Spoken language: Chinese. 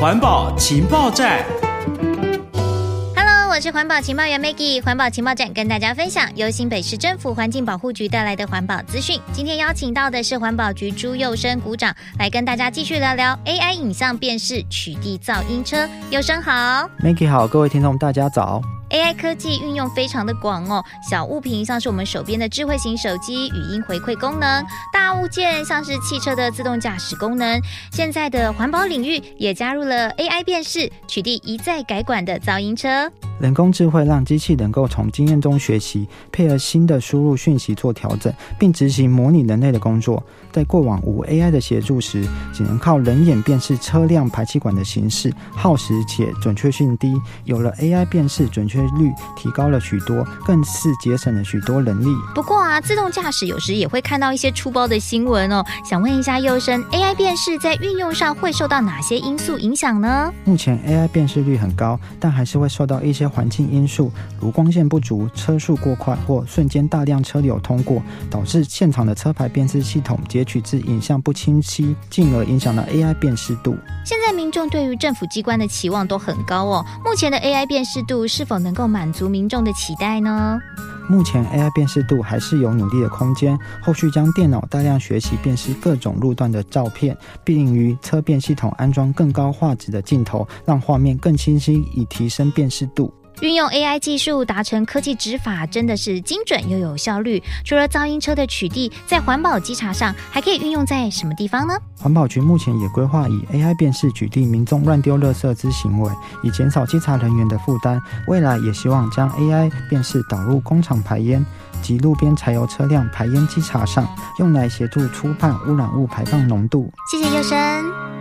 环保情报站。 我是环保情报员 Maggie， 环保情报站跟大家分享由新北市政府环境保护局带来的环保资讯。今天邀请到的是环保局朱佑生股长，来跟大家继续聊聊 AI 影像辨识取缔噪音车。佑生好。 Maggie 好，各位听众大家早。 AI 科技运用非常的广哦，小物品像是我们手边的智慧型手机语音回馈功能，大物件像是汽车的自动驾驶功能，现在的环保领域也加入了 AI 辨识取缔一再改管的噪音车。 人工智慧让机器能够从经验中学习，配合新的输入讯息做调整，并执行模拟人类的工作。在过往无 AI 的协助时，只能靠人眼辨识车辆排气管的形式，耗时且准确性低。有了 AI 辨识，准确率提高了许多，更是节省了许多人力。 不过自动驾驶有时也会看到一些出包的新闻哦。想问一下佑生， AI 辨识在运用上会受到哪些因素影响呢？ 目前 AI 辨识率很高，但还是会受到一些环境因素，如光线不足、车速过快或瞬间大量车流通过，导致现场的车牌辨识系统截取至影像不清晰，进而影响了 AI 辨识度。 现在民众对于政府机关的期望都很高哦，目前的 AI 辨识度是否能够满足民众的期待呢？ 目前 AI 辨识度还是有努力的空间，后续将电脑大量学习辨识各种路段的照片，并于车辨系统安装更高画质的镜头，让画面更清晰，以提升辨识度。 运用 AI 技术达成科技执法真的是精准又有效率。除了噪音车的取缔，在环保稽查上还可以运用在什么地方呢？ 环保局目前也规划以 AI 辨识取缔民众乱丢垃圾之行为，以减少稽查人员的负担。未来也希望将 AI 辨识导入工厂排烟及路边柴油车辆排烟稽查上，用来协助初判污染物排放浓度。 谢谢佑生。